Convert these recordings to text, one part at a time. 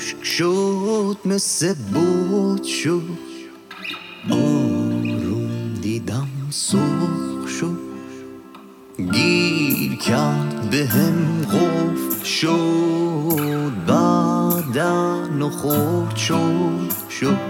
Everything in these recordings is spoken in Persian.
خشک شد مثل بود شد، آروم دیدم سرخ شد، گیر کرد بهم قفل شد، بعدن و خورد شد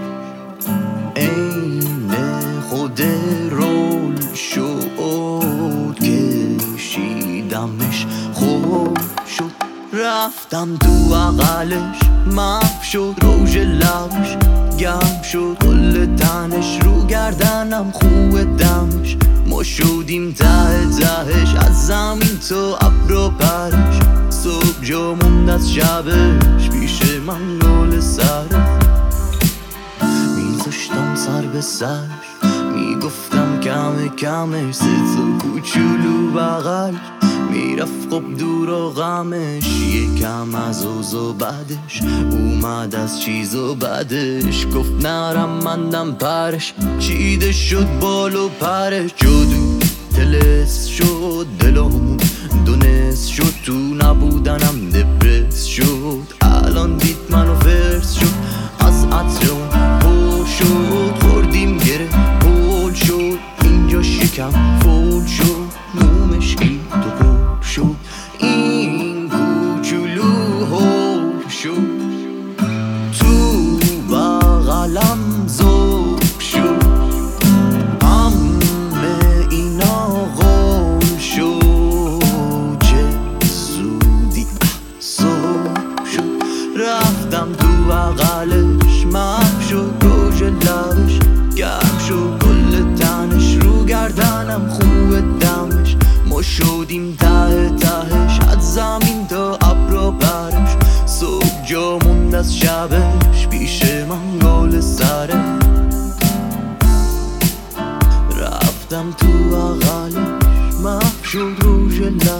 عین خود رول شد، کشیدمش خوب شد، رفتم تو عقلش محو شد، روژ لبش گرم شد، کل تنش رو گردنم خوب دمش، ما شدیم ته تهش از زمین تا ابر و پرش، صبح جا موند از شبش پیش من گل سرش، میذاشتم سر به سرش میگفتم کمه کمش، سه تا کوچولو بغلش میرفت خب دور و غمش، یکم از اوضاع بعدش اومد از چیز و بعدش، گفت نرم مندم پرش، چیده شد بال و پرش، جادو تلس شد دلمون دونست شد، تو نبودنم دپرس شد، الان دید منو فرس شد، از عطرم پر شد، خوردیم گره پول شد، اینجا شکم فول شد، مومش گید و پر شد، این کوچولو هول شد، تو بغلم زوب شد، همه اینا غول شد، چه زودی صبح شد، رفتم تو بغلش محو شد، روژ لبش گرم شد، کل تنش رو گردنم خوب دمش، ما شدیم ته تهش از زمین تا ابر و پرش، صبح جا موند از شبش پیش من گل سرش، رفتم تو بغلش محو شد، روژ لبش